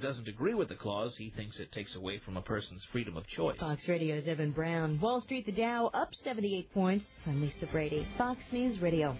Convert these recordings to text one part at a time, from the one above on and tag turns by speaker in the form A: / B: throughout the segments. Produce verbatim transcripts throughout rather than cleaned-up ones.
A: doesn't agree with the clause. He thinks it takes away from a person's freedom of choice.
B: Fox Radio's Evan Brown. Wall Street, the Dow, up seventy-eight points. I'm Lisa Brady, Fox News Radio.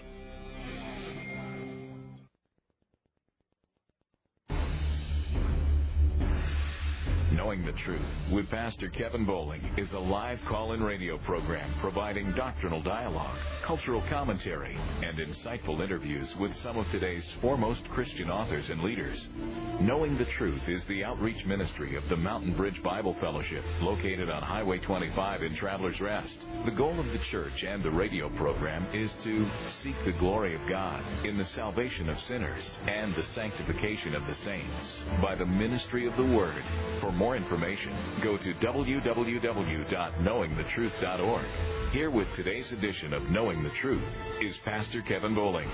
C: Knowing the Truth with Pastor Kevin Bowling is a live call-in radio program providing doctrinal dialogue, cultural commentary, and insightful interviews with some of today's foremost Christian authors and leaders. Knowing the Truth is the outreach ministry of the Mountain Bridge Bible Fellowship, located on Highway twenty-five in Travelers Rest. The goal of the church and the radio program is to seek the glory of God in the salvation of sinners and the sanctification of the saints by the ministry of the Word. For more information, go to w w w dot knowing the truth dot org. Here with today's edition of Knowing the Truth is Pastor Kevin Bowling.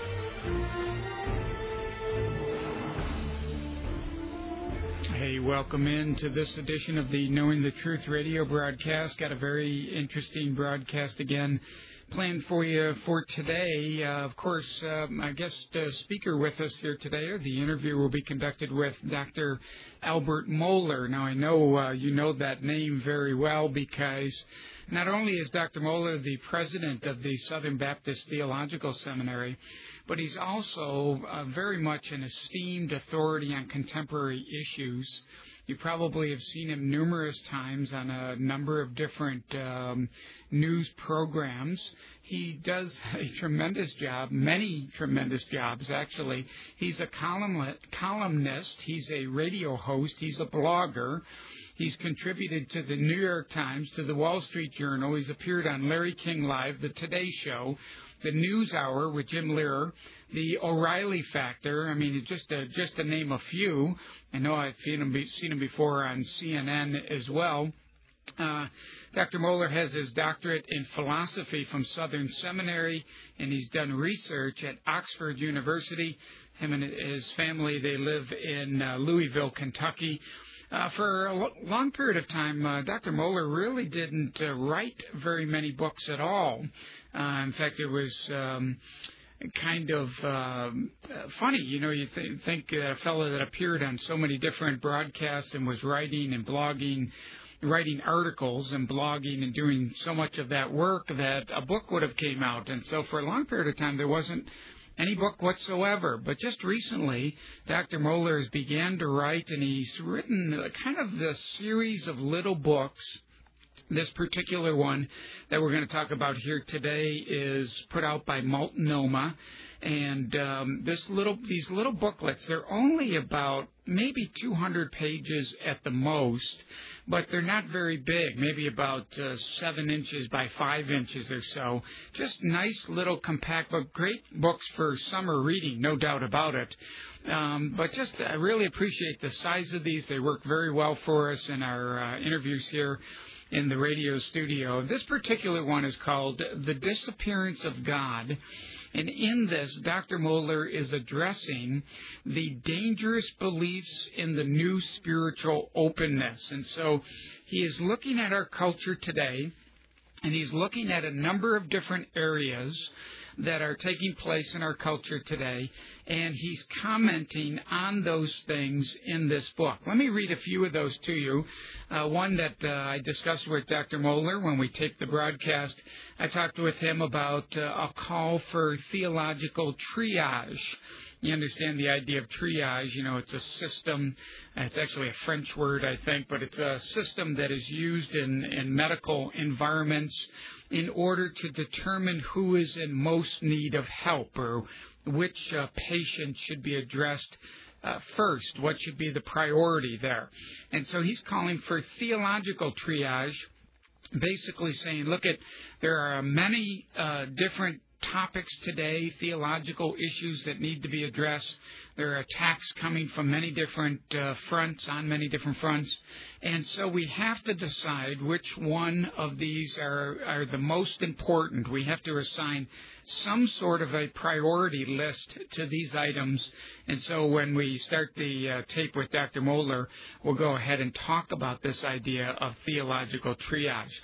D: Hey, welcome in to this edition of the Knowing the Truth radio broadcast. Got a very interesting broadcast again planned for you for today. Uh, of course, uh, my guest uh, speaker with us here today, or the interview will be conducted with Doctor Albert Mohler. Now, I know uh, you know that name very well because not only is Doctor Mohler the president of the Southern Baptist Theological Seminary, but he's also uh, very much an esteemed authority on contemporary issues. You probably have seen him numerous times on a number of different um, news programs. He does a tremendous job, many tremendous jobs, actually. He's a columnist. He's a radio host. He's a blogger. He's contributed to the New York Times, to the Wall Street Journal. He's appeared on Larry King Live, The Today Show, the News Hour with Jim Lehrer, the O'Reilly Factor. I mean, just to, just to name a few. I know I've seen him, be, seen him before on C N N as well. Uh, Doctor Mohler has his doctorate in philosophy from Southern Seminary, and he's done research at Oxford University. Him and his family, they live in uh, Louisville, Kentucky. Uh, for a long period of time, uh, Doctor Mohler really didn't uh, write very many books at all. Uh, in fact, it was um, kind of um, funny. You know, you th- think that a fellow that appeared on so many different broadcasts and was writing and blogging, writing articles and blogging and doing so much of that work, that a book would have came out. And so for a long period of time, there wasn't any book whatsoever. But just recently, Doctor Mohler has began to write, and he's written kind of this series of little books. This particular one that we're going to talk about here today is put out by Multnomah, and um, this little these little booklets, they're only about maybe two hundred pages at the most, but they're not very big, maybe about uh, seven inches by five inches or so. Just nice little compact book, great books for summer reading, no doubt about it. Um, but just I really appreciate the size of these. They work very well for us in our uh, interviews here in the radio studio. This particular one is called The Disappearance of God. And in this, Doctor Mohler is addressing the dangerous beliefs in the new spiritual openness. And so he is looking at our culture today, and he's looking at a number of different areas that are taking place in our culture today, and he's commenting on those things in this book. Let me read a few of those to you. Uh, one that uh, I discussed with Doctor Mohler when we taped the broadcast. I talked with him about uh, a call for theological triage. You understand the idea of triage. You know, it's a system. It's actually a French word, I think, but it's a system that is used in, in medical environments in order to determine who is in most need of help, or which uh, patient should be addressed uh, first, what should be the priority there. And so he's calling for theological triage, basically saying, look, at there are many uh, different topics today, theological issues that need to be addressed. There are attacks coming from many different uh, fronts, on many different fronts. And so we have to decide which one of these are, are the most important. We have to assign some sort of a priority list to these items. And so when we start the uh, tape with Doctor Mohler, we'll go ahead and talk about this idea of theological triage.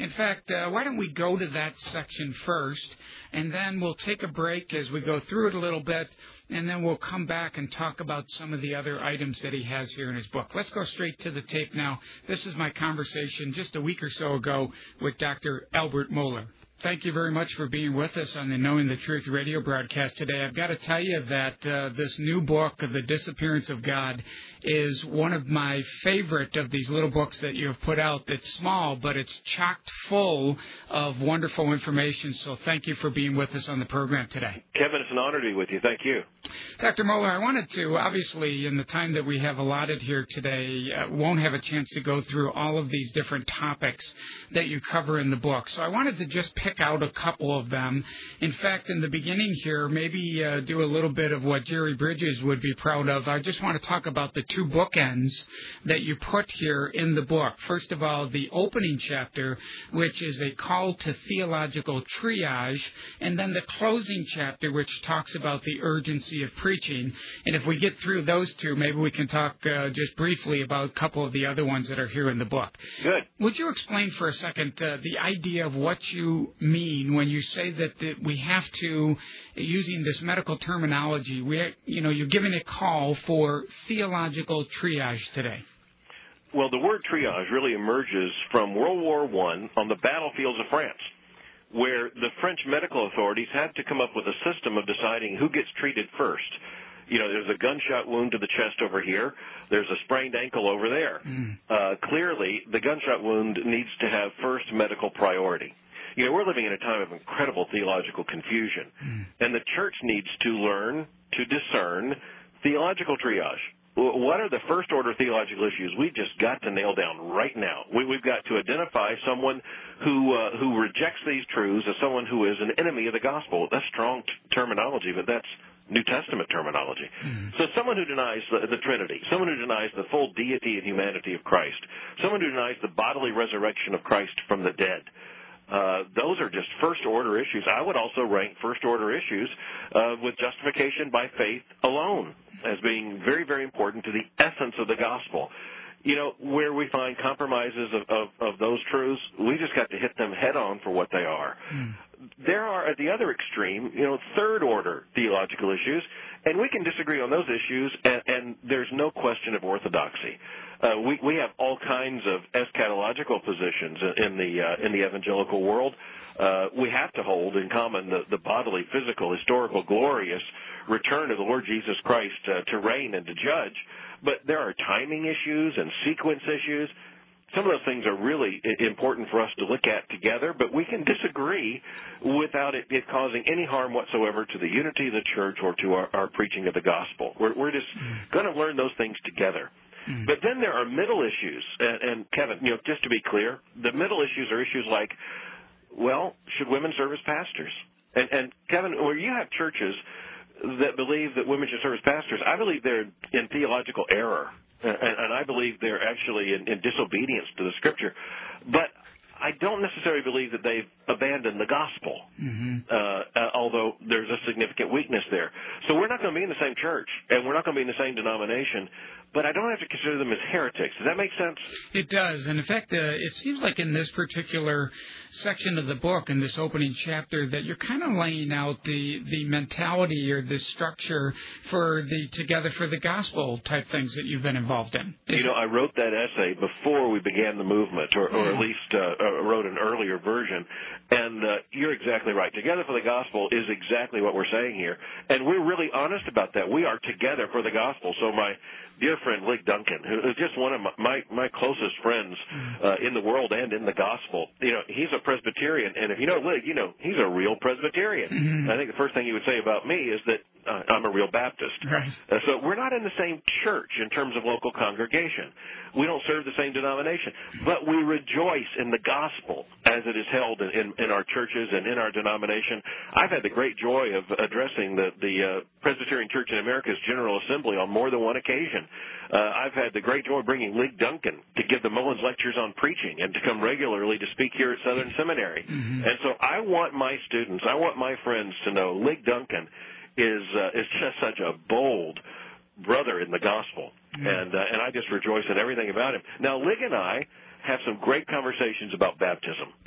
D: In fact, uh, why don't we go to that section first, and then we'll take a break as we go through it a little bit, and then we'll come back and talk about some of the other items that he has here in his book. Let's go straight to the tape now. This is my conversation just a week or so ago with Doctor Albert Mohler. Thank you very much for being with us on the Knowing the Truth radio broadcast today. I've got to tell you that uh, this new book, The Disappearance of God, is one of my favorite of these little books that you have put out. It's small, but it's chocked full of wonderful information. So thank you for being with us on the program today.
E: Kevin, it's an honor to be with you. Thank you.
D: Doctor Mohler, I wanted to, obviously, in the time that we have allotted here today, uh, won't have a chance to go through all of these different topics that you cover in the book. So I wanted to just pick out a couple of them. In fact, in the beginning here, maybe uh, do a little bit of what Jerry Bridges would be proud of. I just want to talk about the two bookends that you put here in the book. First of all, the opening chapter, which is a call to theological triage, and then the closing chapter, which talks about the urgency of preaching. And if we get through those two, maybe we can talk uh, just briefly about a couple of the other ones that are here in the book.
E: Good.
D: Would you explain for a second uh, the idea of what you mean when you say that the, we have to, using this medical terminology, we, you know, you're giving a call for theological triage today?
E: Well, the word triage really emerges from World War One on the battlefields of France, where the French medical authorities had to come up with a system of deciding who gets treated first. You know, there's a gunshot wound to the chest over here. There's a sprained ankle over there. Mm. Uh, clearly, the gunshot wound needs to have first medical priority. You know, we're living in a time of incredible theological confusion, mm. and the church needs to learn to discern theological triage. What are the first-order theological issues we've just got to nail down right now? We, we've got to identify someone who uh, who rejects these truths as someone who is an enemy of the gospel. That's strong t- terminology, but that's New Testament terminology. Mm-hmm. So someone who denies the, the Trinity, someone who denies the full deity and humanity of Christ, someone who denies the bodily resurrection of Christ from the dead, Uh, those are just first-order issues. I would also rank first-order issues uh, with justification by faith alone as being very, very important to the essence of the gospel. You know, where we find compromises of, of, of those truths, we just got to hit them head-on for what they are. Mm. There are, at the other extreme, you know, third-order theological issues, and we can disagree on those issues, and, and there's no question of orthodoxy. Uh, we, we have all kinds of eschatological positions in the uh, in the evangelical world. Uh, we have to hold in common the, the bodily, physical, historical, glorious return of the Lord Jesus Christ uh, to reign and to judge. But there are timing issues and sequence issues. Some of those things are really important for us to look at together, but we can disagree without it, it causing any harm whatsoever to the unity of the church or to our, our preaching of the gospel. We're, we're just going to learn those things together. Mm-hmm. But then there are middle issues, and, and Kevin, you know, just to be clear, the middle issues are issues like, well, should women serve as pastors? And, and Kevin, where you have churches that believe that women should serve as pastors, I believe they're in theological error, and, and I believe they're actually in, in disobedience to the Scripture. But I don't necessarily believe that they've abandoned the gospel, mm-hmm. uh, uh, although there's a significant weakness there. So we're not going to be in the same church, and we're not going to be in the same denomination, but I don't have to consider them as heretics. Does that make sense?
D: It does. And in fact, uh, it seems like in this particular section of the book, in this opening chapter, that you're kind of laying out the, the mentality or the structure for the Together for the Gospel type things that you've been involved in. Is
E: you know, I wrote that essay before we began the movement, or, or at least uh, wrote an earlier version. And uh, you're exactly right. Together for the Gospel is exactly what we're saying here. And we're really honest about that. We are together for the Gospel. So my dear friend Lig Duncan, who is just one of my, my, my closest friends uh, in the world and in the Gospel, you know, he's a Presbyterian. And if you know Lig, you know, he's a real Presbyterian. Mm-hmm. I think the first thing he would say about me is that uh, I'm a real Baptist.
D: Right.
E: Uh, so we're not in the same church in terms of local congregation. We don't serve the same denomination. But we rejoice in the gospel as it is held in, in, in our churches and in our denomination. I've had the great joy of addressing the, the uh, Presbyterian Church in America's General Assembly on more than one occasion. Uh, I've had the great joy of bringing Lig Duncan to give the Mullins Lectures on Preaching and to come regularly to speak here at Southern Seminary. Mm-hmm. And so I want my students, I want my friends to know Lig Duncan is uh, is just such a bold brother in the gospel, mm-hmm. and uh, and I just rejoice in everything about him. Now, Lig and I have some great conversations about baptism.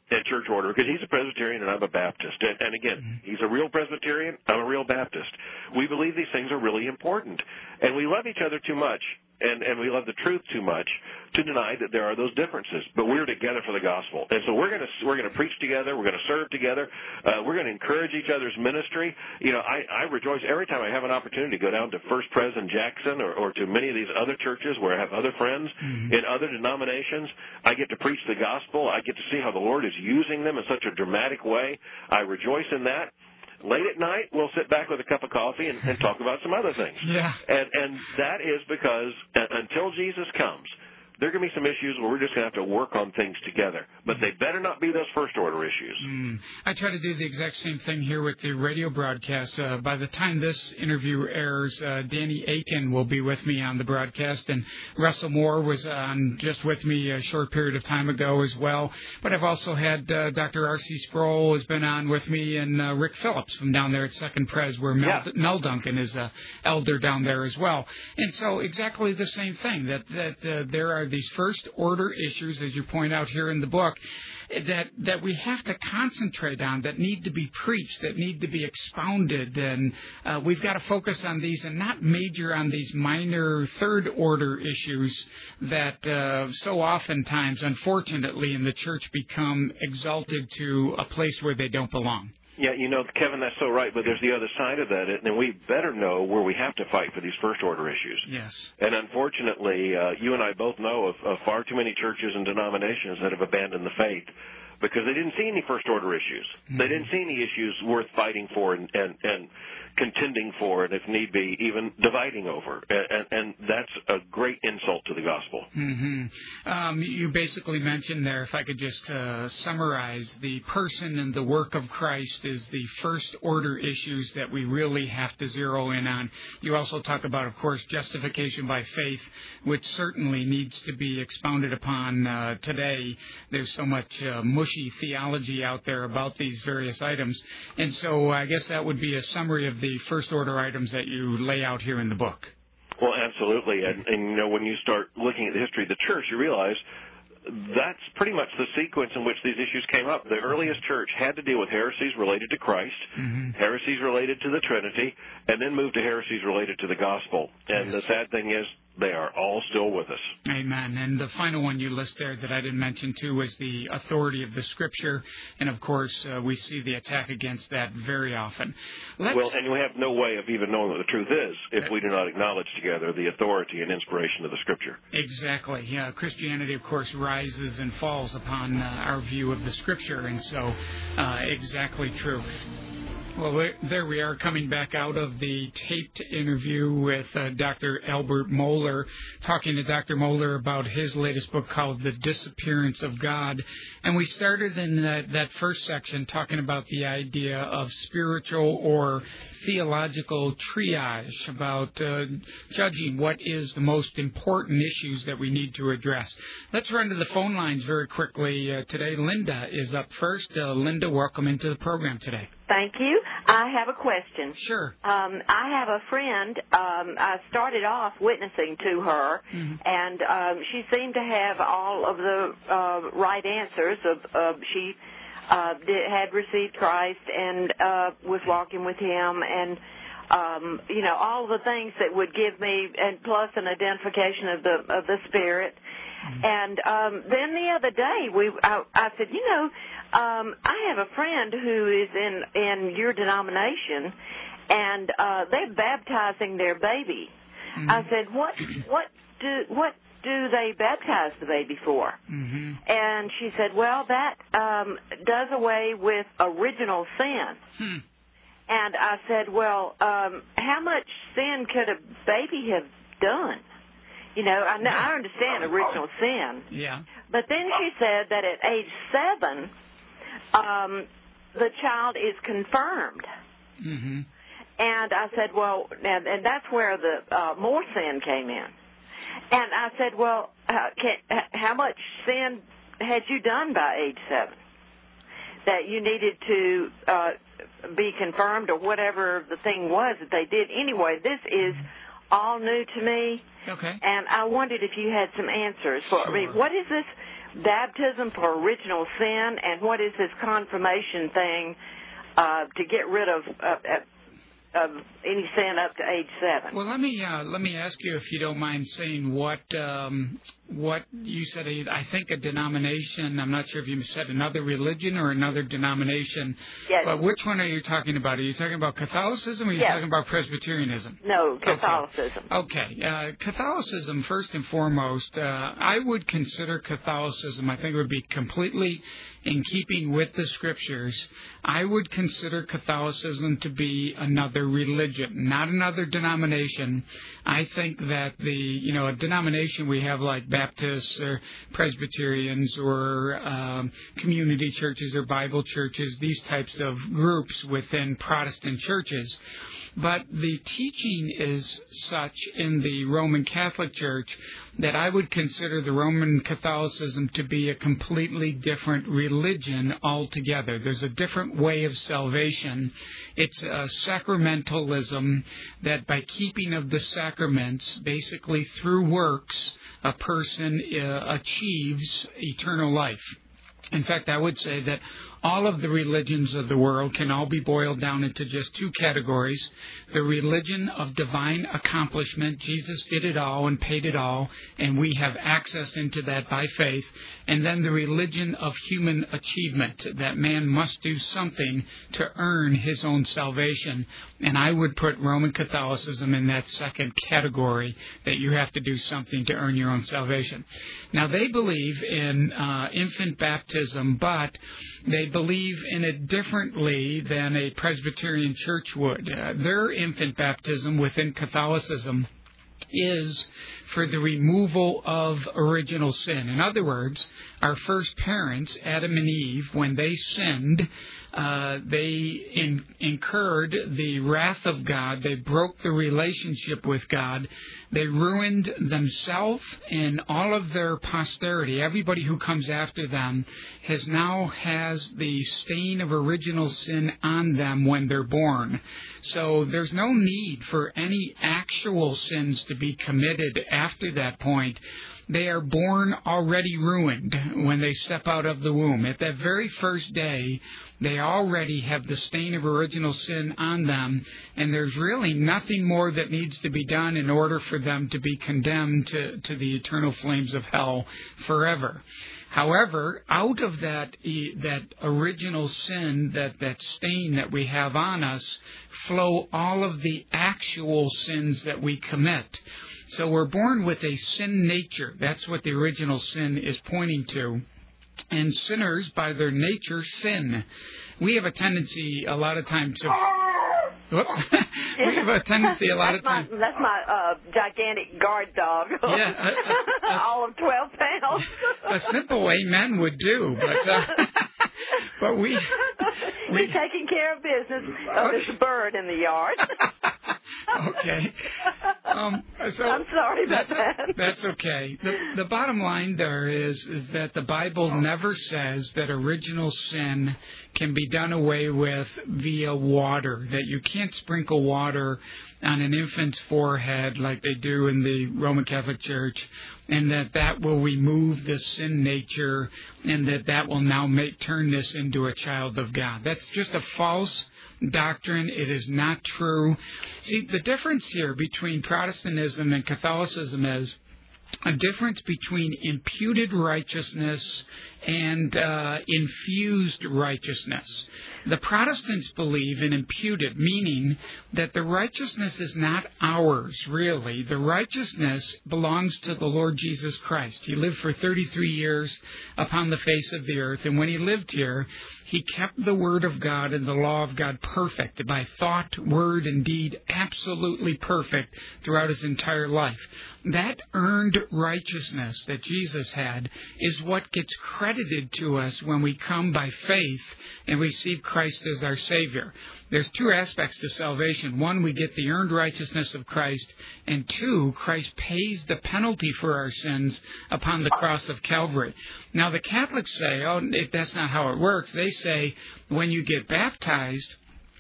E: and church order, because he's a Presbyterian and I'm a Baptist. And, and again, he's a real Presbyterian, I'm a real Baptist. We believe these things are really important. And we love each other too much, and, and we love the truth too much to deny that there are those differences. But we're together for the gospel. And so we're going to we're going to preach together. We're going to serve together. Uh, we're going to encourage each other's ministry. You know, I, I rejoice every time I have an opportunity to go down to First Pres in Jackson or, or to many of these other churches where I have other friends mm-hmm. in other denominations. I get to preach the gospel. I get to see how the Lord is using them in such a dramatic way. I rejoice in that. Late at night, we'll sit back with a cup of coffee and, and talk about some other things.
D: Yeah.
E: And, and that is because uh, until Jesus comes, there are going to be some issues where we're just going to have to work on things together. But they better not be those first-order issues.
D: Mm. I try to do the exact same thing here with the radio broadcast. Uh, by the time this interview airs, uh, Danny Aiken will be with me on the broadcast, and Russell Moore was on just with me a short period of time ago as well. But I've also had uh, Doctor R C Sproul has been on with me, and uh, Rick Phillips from down there at Second Pres, where Mel, yeah. Mel Duncan is an elder down there as well. And so exactly the same thing, that, that uh, there are these first-order issues, as you point out here in the book, that that we have to concentrate on, that need to be preached, that need to be expounded, and uh, we've got to focus on these and not major on these minor third-order issues that uh, so oftentimes, unfortunately, in the church become exalted to a place where they don't belong.
E: Yeah, you know, Kevin, that's so right, but there's the other side of that, and we better know where we have to fight for these first-order issues.
D: Yes.
E: And unfortunately, uh, you and I both know of, of far too many churches and denominations that have abandoned the faith because they didn't see any first-order issues. Mm-hmm. They didn't see any issues worth fighting for and, and, and contending for, and if need be, even dividing over. And, and, and that's a great insult to the gospel.
D: Mm-hmm. Um, you basically mentioned there, if I could just uh, summarize, the person and the work of Christ is the first-order issues that we really have to zero in on. You also talk about, of course, justification by faith, which certainly needs to be expounded upon uh, today. There's so much uh, mushy theology out there about these various items. And so I guess that would be a summary of the the first-order items that you lay out here in the book.
E: Well, absolutely. And, and, you know, when you start looking at the history of the church, you realize that's pretty much the sequence in which these issues came up. The earliest church had to deal with heresies related to Christ, mm-hmm. heresies related to the Trinity, and then moved to heresies related to the gospel. And yes. the sad thing is, they are all still with us.
D: Amen. And the final one you list there that I didn't mention, too, was the authority of the Scripture. And, of course, uh, we see the attack against that very often. Let's...
E: Well, and we have no way of even knowing what the truth is if we do not acknowledge together the authority and inspiration of the Scripture.
D: Exactly. Yeah, Christianity, of course, rises and falls upon uh, our view of the Scripture. And so, uh, exactly true. Well, there we are, coming back out of the taped interview with uh, Doctor Albert Mohler, talking to Doctor Mohler about his latest book called The Disappearance of God. And we started in that, that first section talking about the idea of spiritual or theological triage, about uh, judging what is the most important issues that we need to address. Let's run to the phone lines very quickly uh, today. Linda is up first. Uh, Linda, welcome into the program today.
F: Thank you. I have a question.
D: Sure.
F: Um, I have a friend. Um, I started off witnessing to her, mm-hmm. and um, she seemed to have all of the uh, right answers. Of, of she uh, did, had received Christ and uh, was walking with Him, and um, you know all the things that would give me, and plus an identification of the of the Spirit. Mm-hmm. And um, then the other day, we I, I said, you know. Um, I have a friend who is in, in your denomination, and uh, they're baptizing their baby. Mm-hmm. I said, what what do what do they baptize the baby for? Mm-hmm. And she said, well, that um, does away with original sin. Hmm. And I said, well, um, how much sin could a baby have done? You know, I, know, I understand original sin.
D: Yeah.
F: But then she said that at age seven, Um, the child is confirmed. Mm-hmm. And I said, well, and, and that's where the uh, more sin came in. And I said, well, uh, can, how much sin had you done by age seven that you needed to uh, be confirmed or whatever the thing was that they did? Anyway, this is all new to me.
D: Okay.
F: And I wondered if you had some answers for
D: sure.
F: me. What is this? baptism for original sin, and what is this confirmation thing uh, to get rid of uh, of any sin up to age seven?
D: Well, let me uh, let me ask you, if you don't mind saying, what um, what you said. I think a denomination. I'm not sure if you said another religion or another denomination.
F: Yes.
D: But which one are you talking about? Are you talking about Catholicism or are you
F: yes.
D: talking about Presbyterianism?
F: No, Catholicism.
D: Okay. okay. Uh, Catholicism, first and foremost, uh, I would consider Catholicism, I think it would be completely in keeping with the Scriptures. I would consider Catholicism to be another religion, not another denomination. I think that the, you know, a denomination we have like Baptists or Presbyterians or um, community churches or Bible churches, these types of groups within Protestant churches. But the teaching is such in the Roman Catholic Church that I would consider the Roman Catholicism to be a completely different religion altogether. There's a different way of salvation. It's a sacramentalism that by keeping of the sacraments, basically through works, a person uh, achieves eternal life. In fact, I would say that all of the religions of the world can all be boiled down into just two categories. The religion of divine accomplishment. Jesus did it all and paid it all, and we have access into that by faith. And then the religion of human achievement, that man must do something to earn his own salvation. And I would put Roman Catholicism in that second category, that you have to do something to earn your own salvation. Now, they believe in uh, infant baptism, but they believe in it differently than a Presbyterian church would. Uh, their infant baptism within Catholicism is for the removal of original sin. In other words, our first parents, Adam and Eve, when they sinned, uh, they in, incurred the wrath of God. They broke the relationship with God. They ruined themselves and all of their posterity. Everybody who comes after them has now has the stain of original sin on them when they're born. So there's no need for any actual sins to be committed after that point. They are born already ruined when they step out of the womb. At that very first day, they already have the stain of original sin on them, and there's really nothing more that needs to be done in order for them to be condemned to, to the eternal flames of hell forever. However, out of that that original sin, that, that stain that we have on us, flow all of the actual sins that we commit. So we're born with a sin nature. That's what the original sin is pointing to. And sinners, by their nature, sin. We have a tendency a lot of times to... Whoops. We have a tendency a lot
F: that's
D: of times...
F: My, that's my uh, gigantic guard dog.
D: Yeah. A, a, a,
F: all of twelve pounds.
D: A simple way men would do, but... Uh, but we... we
F: He's taking care of business. Oh, there's a bird in the yard.
D: Okay. Um, so
F: I'm sorry about
D: that's,
F: that.
D: That's okay. The, the bottom line there is, is that the Bible never says that original sin can be done away with via water, that you can't sprinkle water on an infant's forehead like they do in the Roman Catholic Church, and that that will remove the sin nature, and that that will now make turn this into a child of God. That's just a false doctrine. It is not true. See, the difference here between Protestantism and Catholicism is a difference between imputed righteousness and uh, infused righteousness. The Protestants believe in imputed, meaning that the righteousness is not ours, really. The righteousness belongs to the Lord Jesus Christ. He lived for thirty-three years upon the face of the earth, and when he lived here, he kept the Word of God and the law of God perfect, by thought, word, and deed, absolutely perfect throughout his entire life. That earned righteousness that Jesus had is what gets credited to us when we come by faith and receive Christ as our Savior. There's two aspects to salvation. One, we get the earned righteousness of Christ, and two, Christ pays the penalty for our sins upon the cross of Calvary. Now, the Catholics say, oh, that's not how it works. They say when you get baptized,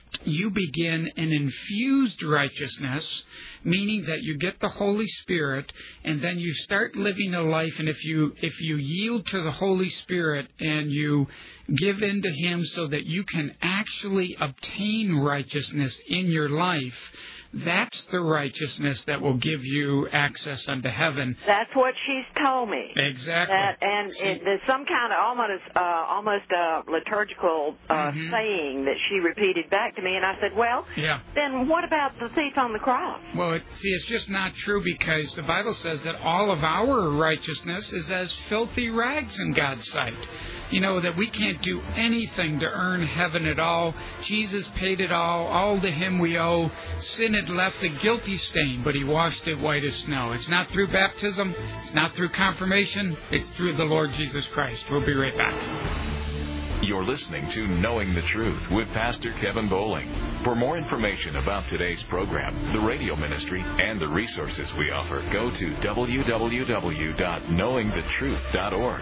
D: you begin an infused righteousness, meaning that you get the Holy Spirit, and then you start living a life. And if you if you yield to the Holy Spirit and you give in to Him so that you can actually obtain righteousness in your life, that's the righteousness that will give you access unto heaven.
F: That's what she's told me.
D: Exactly.
F: That, and it, there's some kind of almost uh, almost a liturgical uh, mm-hmm. saying that she repeated back to me, and I said, well,
D: yeah.
F: then what about the thief on the cross?
D: Well, it, see, it's just not true, because the Bible says that all of our righteousness is as filthy rags in God's sight. You know, that we can't do anything to earn heaven at all. Jesus paid it all. All to Him we owe. Sin had left a guilty stain, but He washed it white as snow. It's not through baptism. It's not through confirmation. It's through the Lord Jesus Christ. We'll be right back.
C: You're listening to Knowing the Truth with Pastor Kevin Bowling. For more information about today's program, the radio ministry, and the resources we offer, go to w w w dot knowing the truth dot org.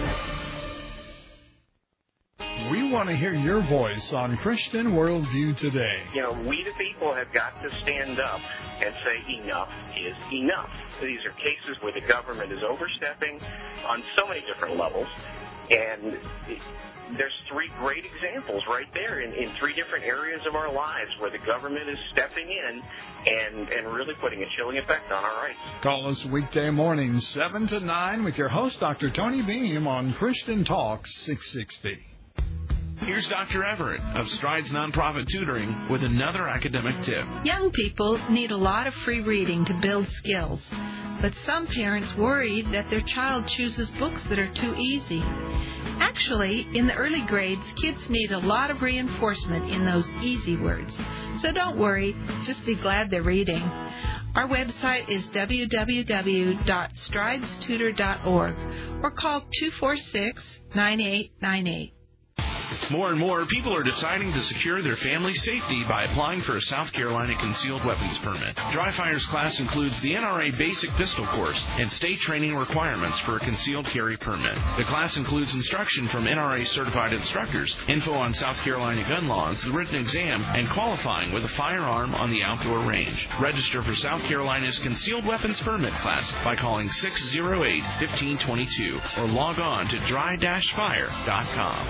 G: We want to hear your voice on Christian Worldview Today.
H: You know, we the people have got to stand up and say enough is enough. These are cases where the government is overstepping on so many different levels, and there's three great examples right there in, in three different areas of our lives where the government is stepping in and, and really putting a chilling effect on our rights.
G: Call us weekday mornings, seven to nine, with your host, Doctor Tony Beam, on Christian Talk six sixty.
I: Here's Doctor Everett of Strides Nonprofit Tutoring with another academic tip.
J: Young people need a lot of free reading to build skills, but some parents worry that their child chooses books that are too easy. Actually, in the early grades, kids need a lot of reinforcement in those easy words. So don't worry, just be glad they're reading. Our website is w w w dot strides tutor dot org or call two four six, nine eight nine eight.
I: More and more people are deciding to secure their family's safety by applying for a South Carolina concealed weapons permit. Dry Fire's class includes the N R A Basic Pistol Course and state training requirements for a concealed carry permit. The class includes instruction from N R A certified instructors, info on South Carolina gun laws, the written exam, and qualifying with a firearm on the outdoor range. Register for South Carolina's concealed weapons permit class by calling six oh eight, one five two two or log on to dry dash fire dot com.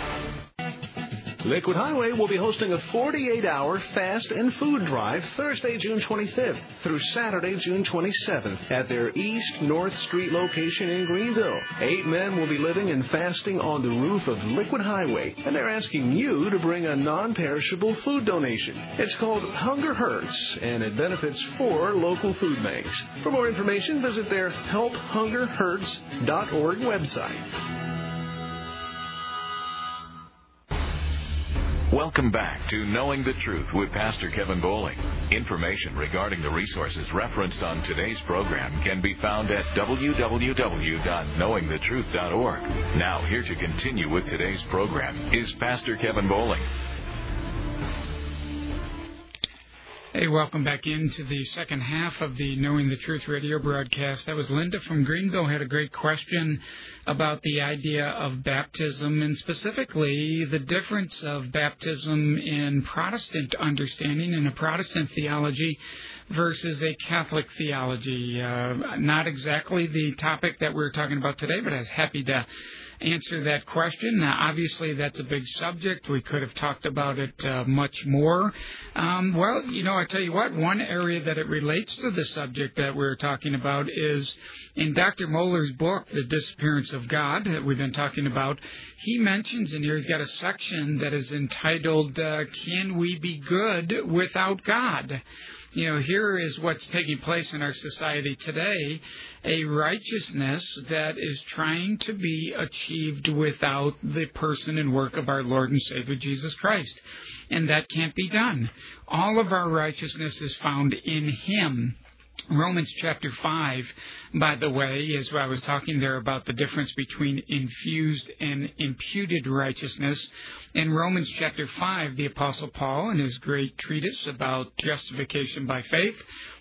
K: Liquid Highway will be hosting a forty-eight hour fast and food drive Thursday, June twenty-fifth through Saturday, June twenty-seventh at their East North Street location in Greenville. Eight men will be living and fasting on the roof of Liquid Highway, and they're asking you to bring a non-perishable food donation. It's called Hunger Hurts, and it benefits four local food banks. For more information, visit their help hunger hurts dot org website.
C: Welcome back to Knowing the Truth with Pastor Kevin Bowling. Information regarding the resources referenced on today's program can be found at w w w dot knowing the truth dot org. Now, here to continue with today's program is Pastor Kevin Bowling.
D: Hey, welcome back into the second half of the Knowing the Truth radio broadcast. That was Linda from Greenville, had a great question about the idea of baptism, and specifically the difference of baptism in Protestant understanding and a Protestant theology versus a Catholic theology. Uh, not exactly the topic that we're talking about today, but I was happy to answer that question. Now, obviously, that's a big subject. We could have talked about it uh, much more. Um, well, you know, I tell you what, one area that it relates to the subject that we're talking about is in Doctor Mohler's book, The Disappearance of God, that we've been talking about. He mentions in here, he's got a section that is entitled, uh, Can We Be Good Without God? You know, here is what's taking place in our society today, a righteousness that is trying to be achieved without the person and work of our Lord and Savior Jesus Christ. And that can't be done. All of our righteousness is found in Him. Romans chapter five, by the way, as I was talking there about the difference between infused and imputed righteousness. In Romans chapter five, the Apostle Paul, in his great treatise about justification by faith,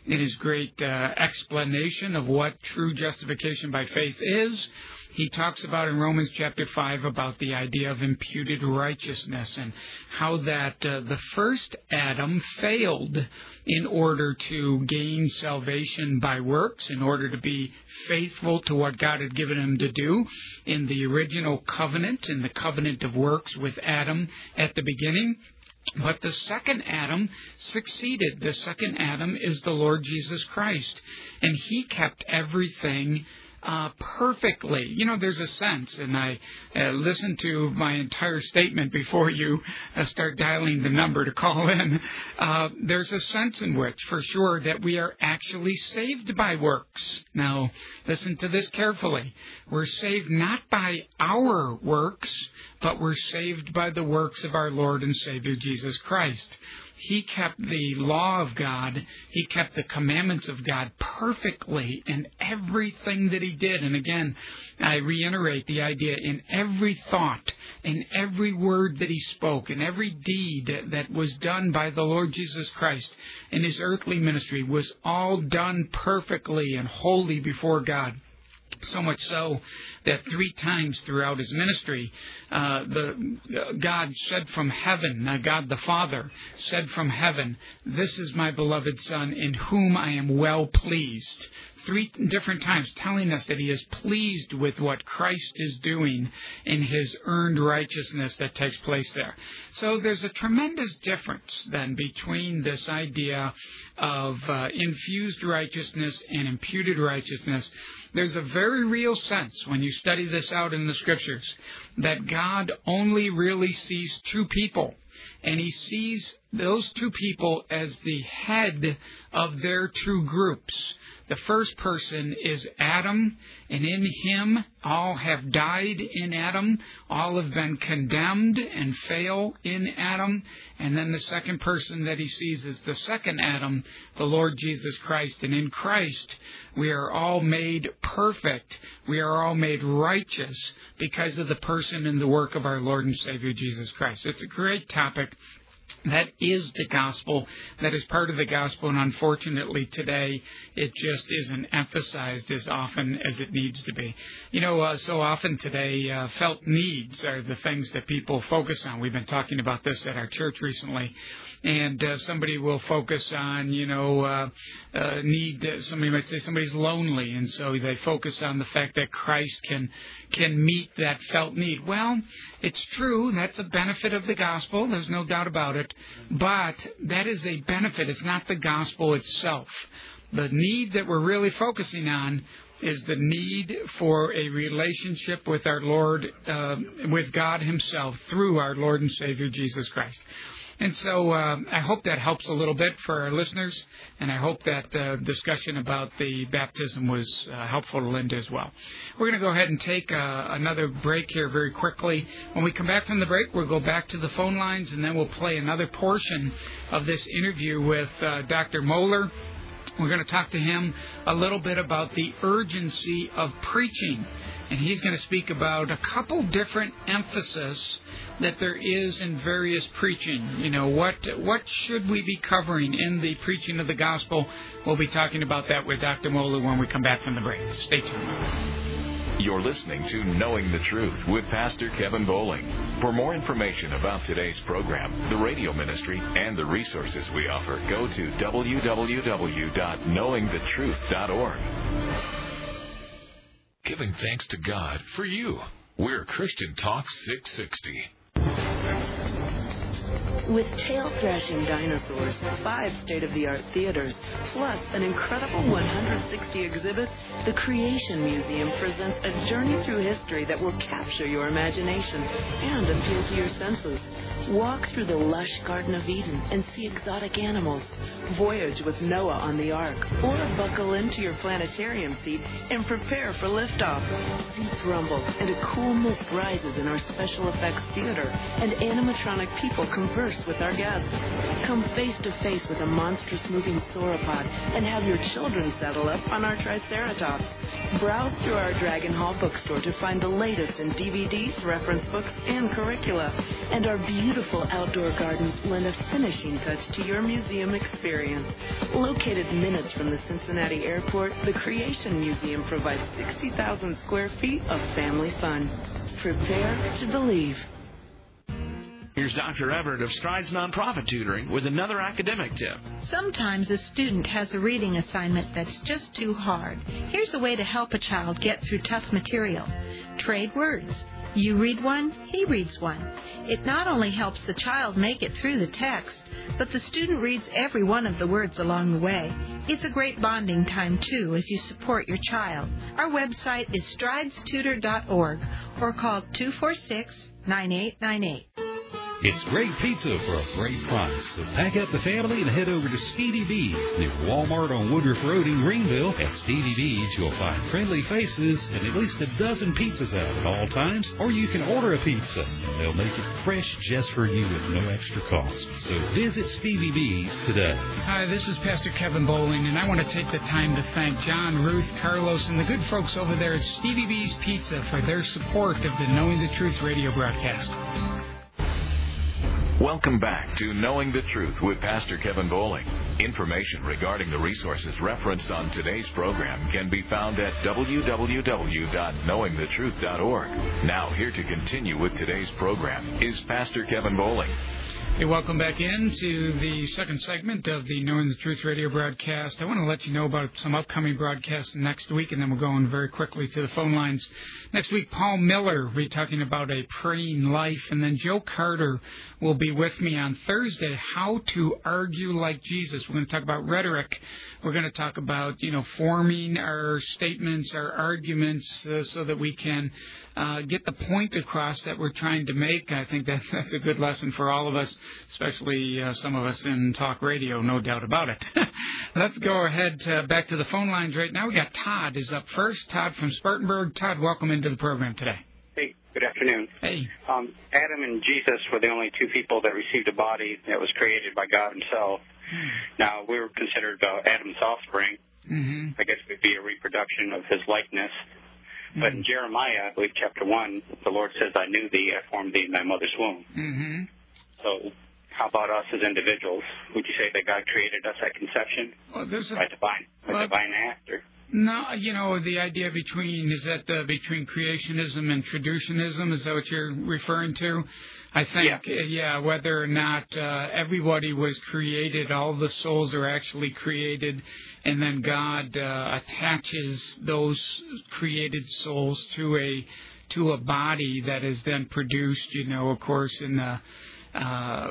D: in his great uh, explanation of what true justification by faith is. He talks about in Romans chapter five about the idea of imputed righteousness and how that uh, the first Adam failed in order to gain salvation by works, in order to be faithful to what God had given him to do in the original covenant, in the covenant of works with Adam at the beginning. But the second Adam succeeded. The second Adam is the Lord Jesus Christ. And he kept everything Uh, perfectly. You know, there's a sense, and I uh, listen to my entire statement before you uh, start dialing the number to call in. Uh, there's a sense in which, for sure, that we are actually saved by works. Now, listen to this carefully. We're saved not by our works, but we're saved by the works of our Lord and Savior Jesus Christ. He kept the law of God, he kept the commandments of God perfectly in everything that he did. And again, I reiterate the idea, in every thought, in every word that he spoke, in every deed that was done by the Lord Jesus Christ in his earthly ministry was all done perfectly and wholly before God. So much so that three times throughout his ministry, uh, the uh, God said from heaven, uh, God the Father said from heaven, "This is my beloved Son, in whom I am well pleased." Three different times telling us that he is pleased with what Christ is doing in his earned righteousness that takes place there. So there's a tremendous difference then between this idea of uh, infused righteousness and imputed righteousness. There's a very real sense when you study this out in the Scriptures that God only really sees two people. And he sees those two people as the head of their two groups. The first person is Adam, and in him all have died in Adam. All have been condemned and fail in Adam. And then the second person that he sees is the second Adam, the Lord Jesus Christ. And in Christ, we are all made perfect. We are all made righteous because of the person and the work of our Lord and Savior Jesus Christ. It's a great topic. That is the gospel. That is part of the gospel, and unfortunately today it just isn't emphasized as often as it needs to be. You know, uh, so often today uh, felt needs are the things that people focus on. We've been talking about this at our church recently, and uh, somebody will focus on, you know, uh, uh, need. Uh, somebody might say somebody's lonely, and so they focus on the fact that Christ can can meet that felt need. Well, it's true. That's a benefit of the gospel. There's no doubt about it. But that is a benefit. It's not the gospel itself. The need that we're really focusing on is the need for a relationship with our Lord, uh, with God himself through our Lord and Savior Jesus Christ. And so uh, I hope that helps a little bit for our listeners, and I hope that the discussion about the baptism was uh, helpful to Linda as well. We're going to go ahead and take uh, another break here very quickly. When we come back from the break, we'll go back to the phone lines, and then we'll play another portion of this interview with uh, Doctor Mohler. We're going to talk to him a little bit about the urgency of preaching. And he's going to speak about a couple different emphasis that there is in various preaching. You know, what what should we be covering in the preaching of the gospel? We'll be talking about that with Doctor Mohler when we come back from the break. Stay tuned.
C: You're listening to Knowing the Truth with Pastor Kevin Bowling. For more information about today's program, the radio ministry, and the resources we offer, go to w w w dot knowing the truth dot org.
L: Giving thanks to God for you. We're Christian Talk six sixty.
M: With tail-thrashing dinosaurs, five state-of-the-art theaters, plus an incredible one hundred sixty exhibits, the Creation Museum presents a journey through history that will capture your imagination and appeal to your senses. Walk through the lush Garden of Eden and see exotic animals. Voyage with Noah on the Ark, or buckle into your planetarium seat and prepare for liftoff. Seats rumble, and a cool mist rises in our special effects theater, and animatronic people converse converse with our guests. Come face to face with a monstrous moving sauropod and have your children settle up on our Triceratops. Browse through our Dragon Hall bookstore to find the latest in D V Ds, reference books, and curricula. And our beautiful outdoor gardens lend a finishing touch to your museum experience. Located minutes from the Cincinnati airport, the Creation Museum provides sixty thousand square feet of family fun. Prepare to believe.
I: Here's Doctor Everett of Strides Nonprofit Tutoring with another academic tip.
J: Sometimes a student has a reading assignment that's just too hard. Here's a way to help a child get through tough material. Trade words. You read one, he reads one. It not only helps the child make it through the text, but the student reads every one of the words along the way. It's a great bonding time, too, as you support your child. Our website is strides tutor dot org or call two four six, nine eight nine eight.
N: It's great pizza for a great price. So pack up the family and head over to Stevie B's near Walmart on Woodruff Road in Greenville. At Stevie B's, you'll find friendly faces and at least a dozen pizzas out at all times. Or you can order a pizza, and they'll make it fresh just for you with no extra cost. So visit Stevie B's today.
D: Hi, this is Pastor Kevin Bowling, and I want to take the time to thank John, Ruth, Carlos, and the good folks over there at Stevie B's Pizza for their support of the Knowing the Truth radio broadcast.
C: Welcome back to Knowing the Truth with Pastor Kevin Bowling. Information regarding the resources referenced on today's program can be found at w w w dot knowing the truth dot org. Now, here to continue with today's program is Pastor Kevin Bowling.
D: Hey, welcome back into the second segment of the Knowing the Truth radio broadcast. I want to let you know about some upcoming broadcasts next week, and then we'll go on very quickly to the phone lines. Next week, Paul Miller will be talking about a praying life, and then Joe Carter will be with me on Thursday, How to Argue Like Jesus. We're going to talk about rhetoric. We're going to talk about, you know, forming our statements, our arguments, uh, so that we can uh, get the point across that we're trying to make. I think that that's a good lesson for all of us, especially uh, some of us in talk radio, no doubt about it. Let's go ahead uh, back to the phone lines right now. We got Todd is up first. Todd from Spartanburg. Todd, welcome into the program today.
O: Hey, good afternoon.
D: Hey.
O: Um, Adam and Jesus were the only two people that received a body that was created by God himself. Mm. Now, we were considered uh, Adam's offspring.
D: Mm-hmm.
O: I guess it would be a reproduction of his likeness. Mm-hmm. But in Jeremiah, I believe, chapter one, the Lord says, I knew thee, I formed thee in thy mother's womb.
D: Mm-hmm.
O: So how about us as individuals? Would you say that God created us at conception
D: well, there's a,
O: by divine, by
D: well,
O: divine act? Or?
D: No, you know, the idea between, is that uh, between creationism and traditionism, is that what you're referring to? I think,
O: yeah,
D: yeah whether or not uh, everybody was created, all the souls are actually created, and then God uh, attaches those created souls to a to a body that is then produced, you know, of course, in the Uh,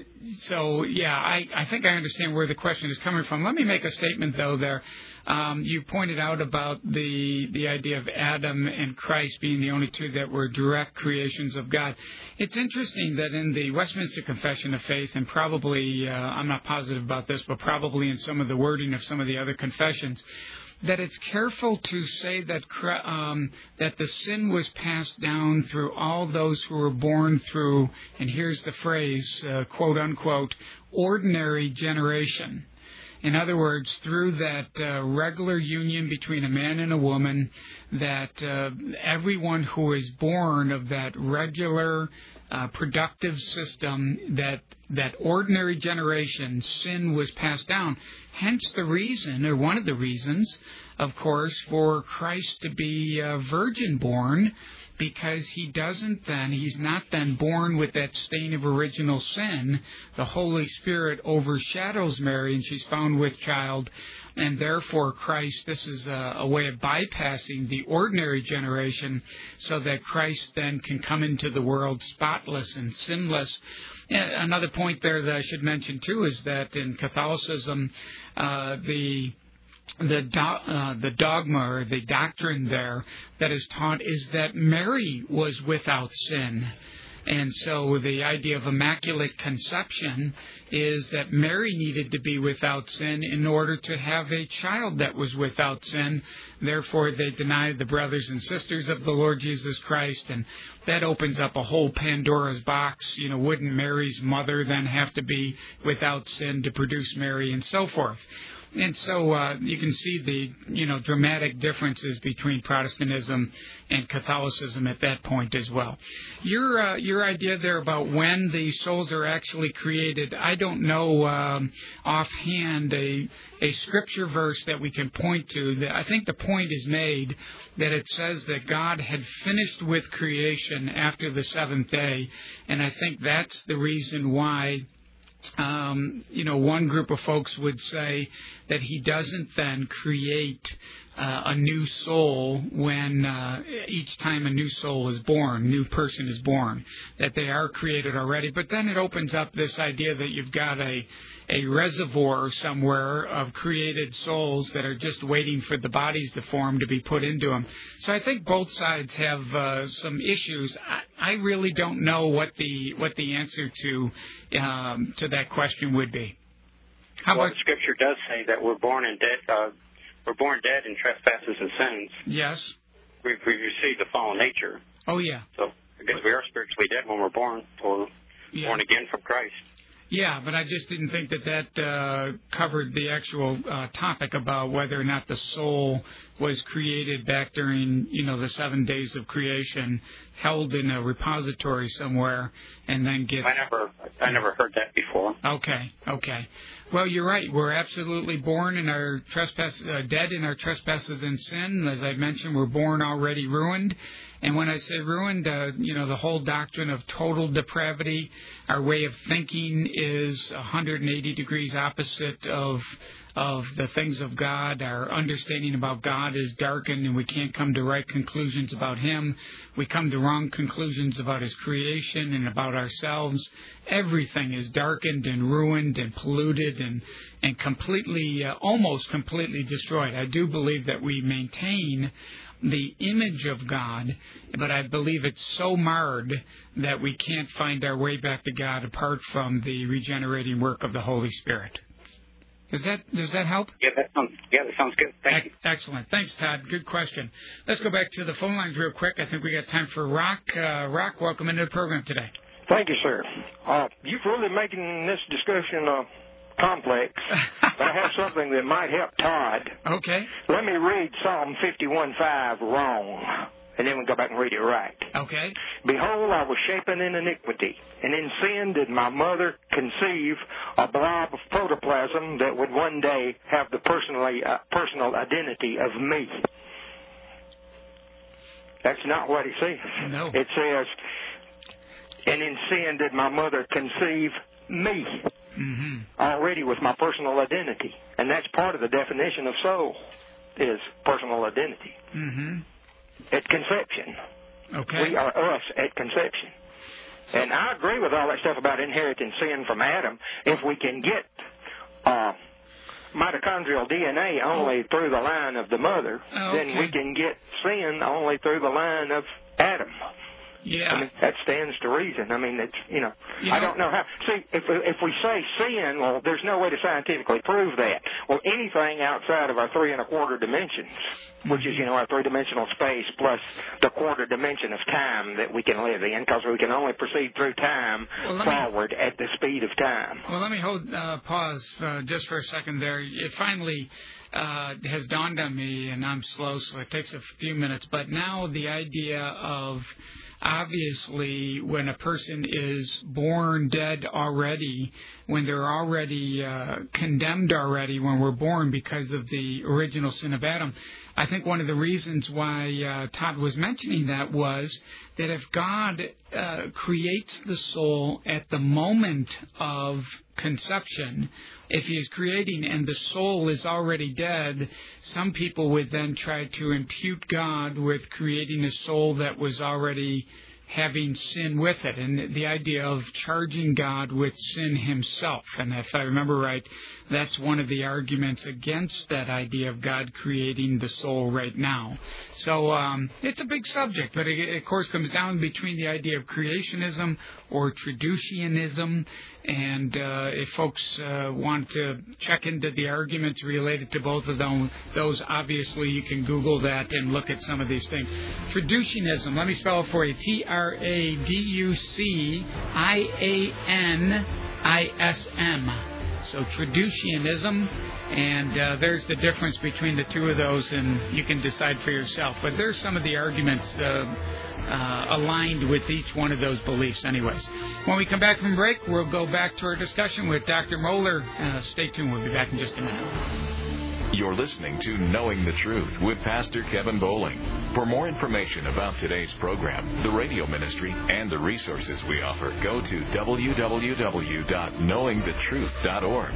D: so, yeah, I, I think I understand where the question is coming from. Let me make a statement, though, there. Um, you pointed out about the the idea of Adam and Christ being the only two that were direct creations of God. It's interesting that in the Westminster Confession of Faith, and probably, uh, I'm not positive about this, but probably in some of the wording of some of the other confessions, that it's careful to say that um, that the sin was passed down through all those who were born through, and here's the phrase, uh, quote unquote, ordinary generation. In other words, through that uh, regular union between a man and a woman, that uh, everyone who is born of that regular uh, productive system, that that ordinary generation, sin was passed down. Hence the reason, or one of the reasons, of course, for Christ to be uh, virgin born, because he doesn't then, he's not then born with that stain of original sin. The Holy Spirit overshadows Mary, and she's found with child, and therefore Christ, this is a, a way of bypassing the ordinary generation, so that Christ then can come into the world spotless and sinless. Another point there that I should mention, too, is that in Catholicism, uh, the the, do, uh, the dogma or the doctrine there that is taught is that Mary was without sin. And so the idea of immaculate conception is that Mary needed to be without sin in order to have a child that was without sin. Therefore, they denied the brothers and sisters of the Lord Jesus Christ, and that opens up a whole Pandora's box. You know, wouldn't Mary's mother then have to be without sin to produce Mary, and so forth? And so uh, you can see the, you know, dramatic differences between Protestantism and Catholicism at that point as well. Your uh, your idea there about when the souls are actually created, I don't know um, offhand a a scripture verse that we can point to. I think the point is made that it says that God had finished with creation after the seventh day, and I think that's the reason why Um, you know, one group of folks would say that he doesn't then create uh, a new soul when uh, each time a new soul is born, new person is born, that they are created already. But then it opens up this idea that you've got a a reservoir somewhere of created souls that are just waiting for the bodies to form to be put into them. So I think both sides have uh, some issues. I, I really don't know what the what the answer to um, to that question would be. How
O: well,
D: about
O: the Scripture does say that we're born in dead. Uh, we're born dead in trespasses and sins.
D: Yes.
O: We've, we've received the fallen nature.
D: Oh yeah.
O: So I guess we are spiritually dead when we're born, or
D: yeah.
O: born again from Christ.
D: Yeah, but I just didn't think that that uh, covered the actual uh, topic about whether or not the soul was created back during, you know, the seven days of creation, held in a repository somewhere, and then gets...
O: I never, I never heard that before.
D: Okay, okay. Well, you're right. We're absolutely born in our trespass, uh, dead in our trespasses and sin. As I mentioned, we're born already ruined. And when I say ruined, uh, you know, the whole doctrine of total depravity, our way of thinking is one hundred eighty degrees opposite of of the things of God. Our understanding about God is darkened, and we can't come to right conclusions about Him. We come to wrong conclusions about His creation and about ourselves. Everything is darkened and ruined and polluted and, and completely, uh, almost completely destroyed. I do believe that we maintain the image of God, but I believe it's so marred that we can't find our way back to God apart from the regenerating work of the Holy Spirit. Does that does that help?
O: Yeah, that sounds yeah, that sounds good. Thank
D: you. Excellent. Thanks, Todd. Good question. Let's go back to the phone lines real quick. I think we got time for Rock. Uh, Rock, welcome into the program today.
P: Thank you, sir. Uh, you're really making this discussion uh, complex, but I have something that might help Todd.
D: Okay.
P: Let me read Psalm fifty-one five wrong, and then we'll go back and read it right.
D: Okay.
P: Behold, I was shapen in iniquity, and in sin did my mother conceive a blob of protoplasm that would one day have the personally, uh, personal identity of me. That's not what it says.
D: No.
P: It says, and in sin did my mother conceive me.
D: Mm-hmm.
P: Already with my personal identity. And that's part of the definition of soul, is personal identity.
D: Mm-hmm.
P: At conception.
D: Okay.
P: We are us at conception. And I agree with all that stuff about inheriting sin from Adam. If we can get uh, mitochondrial D N A only oh. through the line of the mother,
D: oh, okay.
P: then we can get sin only through the line of Adam.
D: Yeah.
P: I mean, that stands to reason. I mean, it's, you know,
D: you
P: I
D: know,
P: don't know how. See, if if we say sin, well, there's no way to scientifically prove that. Well, anything outside of our three and a quarter dimensions, which is, you know, our three-dimensional space plus the quarter dimension of time that we can live in, because we can only proceed through time
D: well,
P: forward
D: me,
P: at the speed of time.
D: Well, let me hold uh, pause uh, just for a second there. It finally uh, has dawned on me, and I'm slow, so it takes a few minutes, but now the idea of obviously, when a person is born dead already, when they're already uh, condemned already when we're born because of the original sin of Adam, I think one of the reasons why uh, Todd was mentioning that was that if God uh, creates the soul at the moment of conception, if he is creating and the soul is already dead, some people would then try to impute God with creating a soul that was already having sin with it, and the idea of charging God with sin himself. And if I remember right, that's one of the arguments against that idea of God creating the soul right now. So um, it's a big subject, but it, it of course comes down between the idea of creationism or traducianism. And uh, if folks uh, want to check into the arguments related to both of them, those, obviously you can Google that and look at some of these things. Traducianism, let me spell it for you. T R A D U C I A N I S M. So Traducianism, and uh, there's the difference between the two of those, and you can decide for yourself. But there's some of the arguments uh, uh, aligned with each one of those beliefs anyways. When we come back from break, we'll go back to our discussion with Doctor Mohler. Uh, stay tuned. We'll be back in just a minute.
C: You're listening to Knowing the Truth with Pastor Kevin Bowling. For more information about today's program, the radio ministry, and the resources we offer, go to w w w dot knowing the truth dot org.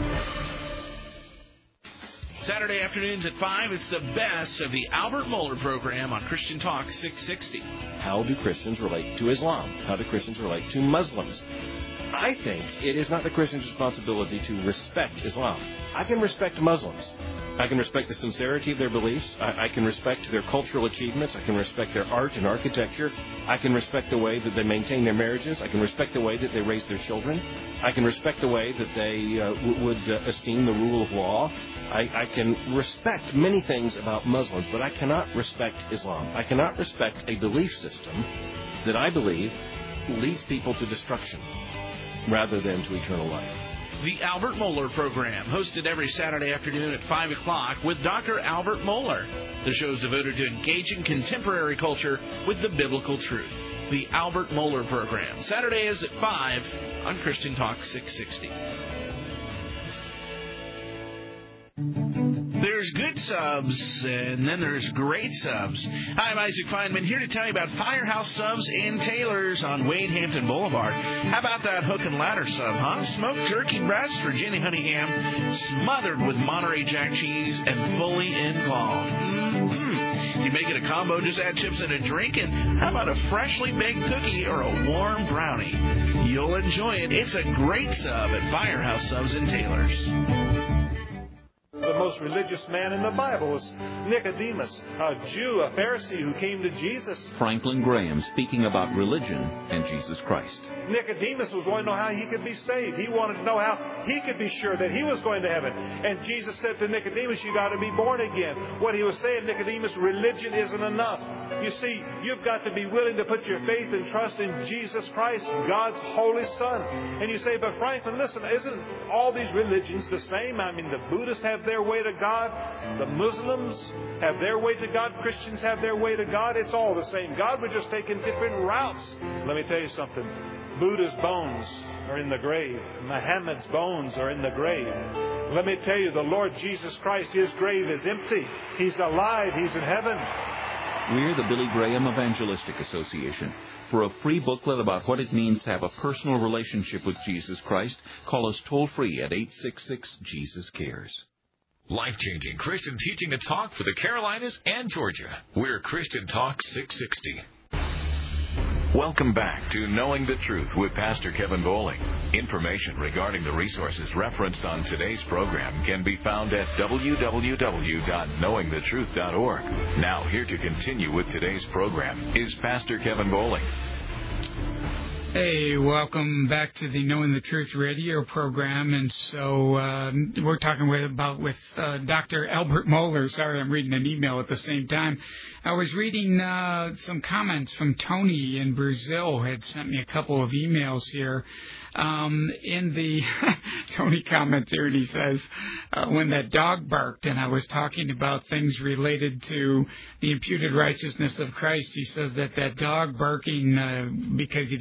I: Saturday afternoons at five, it's the best of the Albert Mohler program on Christian Talk six sixty.
Q: How do Christians relate to Islam? How do Christians relate to Muslims? I think it is not the Christian's responsibility to respect Islam. I can respect Muslims. I can respect the sincerity of their beliefs. I, I can respect their cultural achievements. I can respect their art and architecture. I can respect the way that they maintain their marriages. I can respect the way that they raise their children. I can respect the way that they uh, w- would uh, esteem the rule of law. I, I can respect many things about Muslims, but I cannot respect Islam. I cannot respect a belief system that I believe leads people to destruction rather than to eternal life.
I: The Albert Mohler program, hosted every Saturday afternoon at five o'clock with Doctor Albert Mohler. The show is devoted to engaging contemporary culture with the biblical truth. The Albert Mohler program, Saturdays at five on Christian Talk six sixty. There's good subs, and then there's great subs. Hi, I'm Isaac Feynman, here to tell you about Firehouse Subs and Taylors on Wade Hampton Boulevard. How about that hook and ladder sub, huh? Smoked turkey breast, Virginia honey ham, smothered with Monterey Jack cheese, and fully involved. Mm-hmm. You make it a combo, just add chips and a drink, and how about a freshly baked cookie or a warm brownie? You'll enjoy it. It's a great sub at Firehouse Subs and Taylors.
R: The most religious man in the Bible was Nicodemus, a Jew, a Pharisee who came to Jesus.
S: Franklin Graham speaking about religion and Jesus Christ.
R: Nicodemus was wanting to know how he could be saved. He wanted to know how he could be sure that he was going to heaven. And Jesus said to Nicodemus, you got to be born again. What he was saying, Nicodemus, religion isn't enough. You see, you've got to be willing to put your faith and trust in Jesus Christ, God's Holy Son. And you say, but Franklin, listen, isn't all these religions the same? I mean, the Buddhists have their way to God. The Muslims have their way to God. Christians have their way to God. It's all the same God. We're just taking different routes. Let me tell you something. Buddha's bones are in the grave. Muhammad's bones are in the grave. Let me tell you, the Lord Jesus Christ, His grave is empty. He's alive. He's in heaven.
S: We're the Billy Graham Evangelistic Association. For a free booklet about what it means to have a personal relationship with Jesus Christ, call us toll-free at eight six six, Jesus Cares.
L: Life-changing Christian teaching and talk for the Carolinas and Georgia. We're Christian Talk six sixty.
C: Welcome back to Knowing the Truth with Pastor Kevin Bowling. Information regarding the resources referenced on today's program can be found at w w w dot knowing the truth dot org. Now, here to continue with today's program is Pastor Kevin Bowling.
D: Hey, welcome back to the Knowing the Truth radio program. And so uh, we're talking with, about with uh, Doctor Albert Mohler. Sorry, I'm reading an email at the same time. I was reading uh, some comments from Tony in Brazil, who had sent me a couple of emails here. Um, in the Tony comments here, and he says, uh, when that dog barked and I was talking about things related to the imputed righteousness of Christ, he says that that dog barking uh, because he didn't like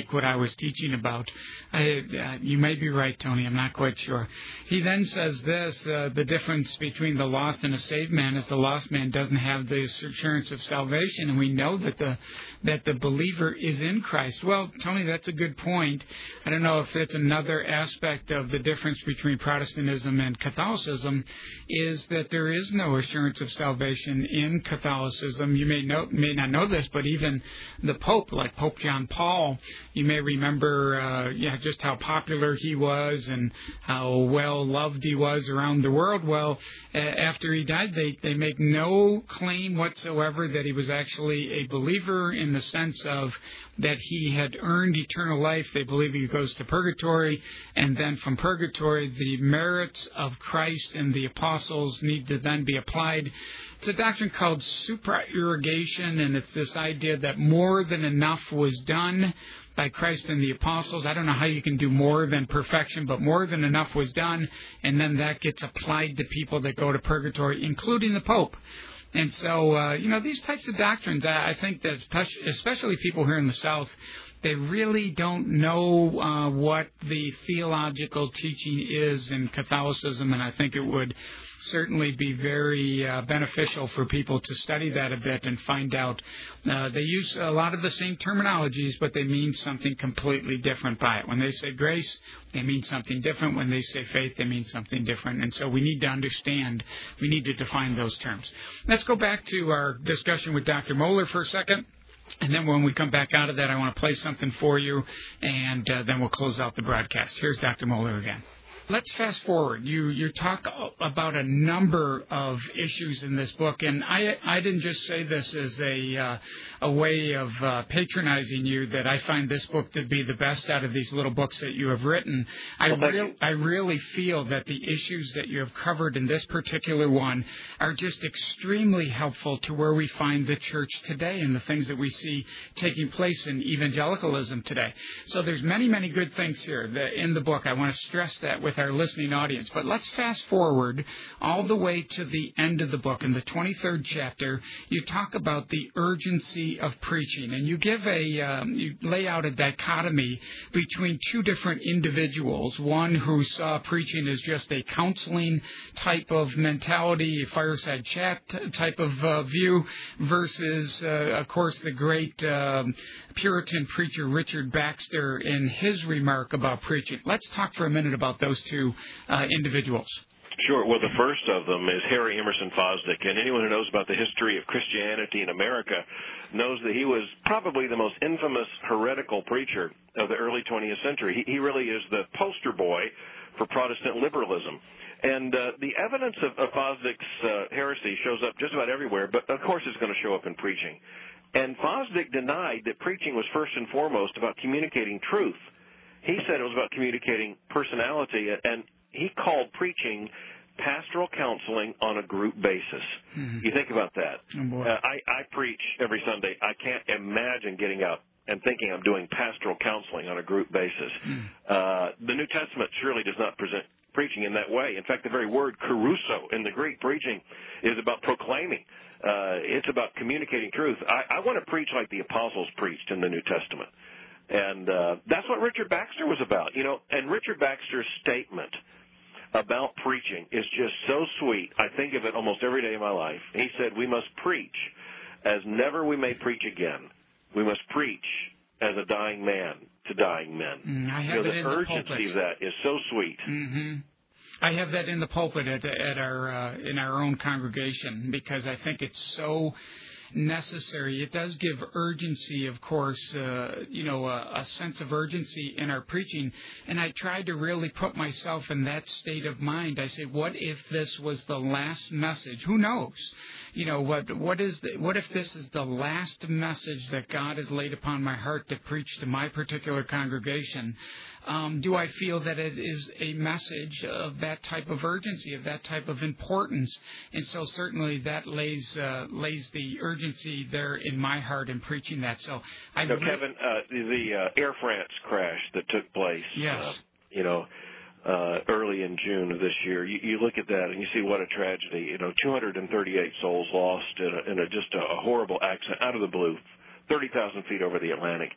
D: like what I was teaching about. I, uh, you may be right, Tony. I'm not quite sure. He then says this, uh, the difference between the lost and a saved man is the lost man doesn't have the assurance of salvation, and we know that the that the believer is in Christ. Well, Tony, that's a good point. I don't know if that's another aspect of the difference between Protestantism and Catholicism, is that there is no assurance of salvation in Catholicism. You may know, may not know this, but even the Pope, like Pope John Paul, you may remember uh, yeah, just how popular he was and how well loved he was around the world. Well, uh, after he died, they, they make no claim whatsoever that he was actually a believer in the sense of that he had earned eternal life. They believe he goes to purgatory, and then from purgatory, the merits of Christ and the apostles need to then be applied. It's a doctrine called supraerogation, and it's this idea that more than enough was done by Christ and the apostles. I don't know how you can do more than perfection, but more than enough was done, and then that gets applied to people that go to purgatory, including the Pope. And so, uh, you know, these types of doctrines, I think that especially people here in the South, they really don't know uh, what the theological teaching is in Catholicism, and I think it would certainly be very uh, beneficial for people to study that a bit and find out. Uh, they use a lot of the same terminologies, but they mean something completely different by it. When they say grace, they mean something different. When they say faith, they mean something different. And so we need to understand, we need to define those terms. Let's go back to our discussion with Doctor Mohler for a second. And then when we come back out of that, I want to play something for you, and uh, then we'll close out the broadcast. Here's Doctor Mohler again. Let's fast forward. You you talk about a number of issues in this book, and I I didn't just say this as a uh, a way of uh, patronizing you, that I find this book to be the best out of these little books that you have written. I
E: well,
D: re- I really feel that the issues that you have covered in this particular one are just extremely helpful to where we find the church today and the things that we see taking place in evangelicalism today. So there's many many good things here in the book. I want to stress that with our listening audience. But let's fast forward all the way to the end of the book. In the twenty-third chapter, you talk about the urgency of preaching, and you give a um, you lay out a dichotomy between two different individuals. One who saw preaching as just a counseling type of mentality, a fireside chat type of uh, view, versus, uh, of course, the great um, Puritan preacher Richard Baxter in his remark about preaching. Let's talk for a minute about those two uh, individuals.
E: Sure. Well, the first of them is Harry Emerson Fosdick, and anyone who knows about the history of Christianity in America knows that he was probably the most infamous heretical preacher of the early twentieth century. He, he really is the poster boy for Protestant liberalism. And uh, the evidence of, of Fosdick's uh, heresy shows up just about everywhere, but of course it's going to show up in preaching. And Fosdick denied that preaching was first and foremost about communicating truth. He said it was about communicating personality, and he called preaching pastoral counseling on a group basis. Mm-hmm. You think about that.
D: Oh,
E: uh, I, I preach every Sunday. I can't imagine getting up and thinking I'm doing pastoral counseling on a group basis. Mm. Uh, the New Testament surely does not present preaching in that way. In fact, the very word caruso in the Greek, preaching, is about proclaiming. Uh, it's about communicating truth. I, I want to preach like the apostles preached in the New Testament. And uh, that's what Richard Baxter was about. You know, and Richard Baxter's statement about preaching is just so sweet. I think of it almost every day of my life. He said, we must preach as never we may preach again. We must preach as a dying man to dying men.
D: Mm, I have
E: you know,
D: it
E: the
D: in
E: urgency
D: the pulpit.
E: of that is so sweet.
D: Mm-hmm. I have that in the pulpit at, at our uh, in our own congregation, because I think it's so necessary. It does give urgency, of course, uh, you know, a, a sense of urgency in our preaching. And I tried to really put myself in that state of mind. I say, what if this was the last message? Who knows? You know, what what is the, what if this is the last message that God has laid upon my heart to preach to my particular congregation? Um, do I feel that it is a message of that type of urgency, of that type of importance? And so certainly that lays uh, lays the urgency there in my heart in preaching that. So I
E: so
D: re-
E: Kevin, uh, the uh, Air France crash that took place,
D: yes.
E: uh, you know, uh, early in June of this year, you, you look at that and you see what a tragedy. You know, two hundred thirty-eight souls lost in, a, in a, just a, a horrible accident out of the blue, thirty thousand feet over the Atlantic.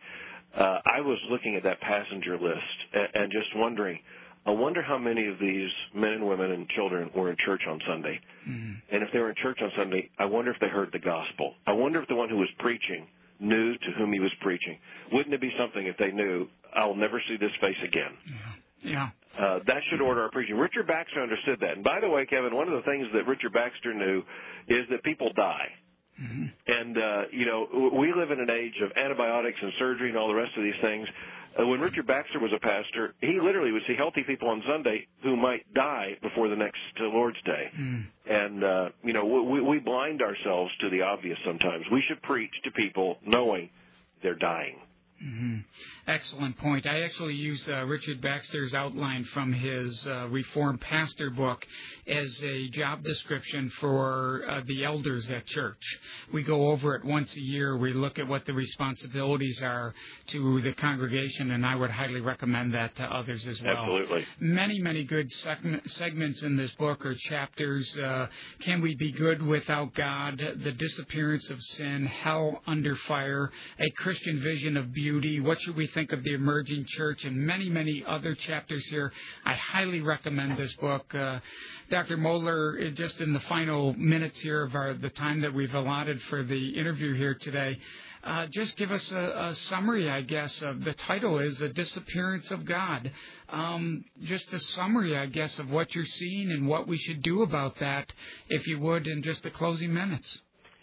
E: uh, I was looking at that passenger list and, and just wondering, I wonder how many of these men and women and children were in church on Sunday. Mm-hmm. And if they were in church on Sunday, I wonder if they heard the gospel. I wonder if the one who was preaching knew to whom he was preaching. Wouldn't it be something if they knew, I'll never see this face again?
D: Yeah. yeah.
E: Uh, that should order our preaching. Richard Baxter understood that. And by the way, Kevin, one of the things that Richard Baxter knew is that people die. Mm-hmm. And, uh, you know, we live in an age of antibiotics and surgery and all the rest of these things. Uh, when Richard Baxter was a pastor, he literally would see healthy people on Sunday who might die before the next uh, Lord's Day. Mm. And, uh, you know, we, we blind ourselves to the obvious sometimes. We should preach to people knowing they're dying.
D: Mm-hmm. Excellent point. I actually use uh, Richard Baxter's outline from his uh, Reformed Pastor book as a job description for uh, the elders at church. We go over it once a year. We look at what the responsibilities are to the congregation, and I would highly recommend that to others as well.
E: Absolutely.
D: Many, many good seg- segments in this book or chapters. Uh, Can we be good without God? The disappearance of sin, hell under fire, a Christian vision of beauty. What should we think of the emerging church, and many, many other chapters here. I highly recommend this book. Uh, Doctor Mohler, just in the final minutes here of our, the time that we've allotted for the interview here today, uh, just give us a, a summary, I guess, of the title is The Disappearance of God. Um, just a summary, I guess, of what you're seeing and what we should do about that, if you would, in just the closing minutes.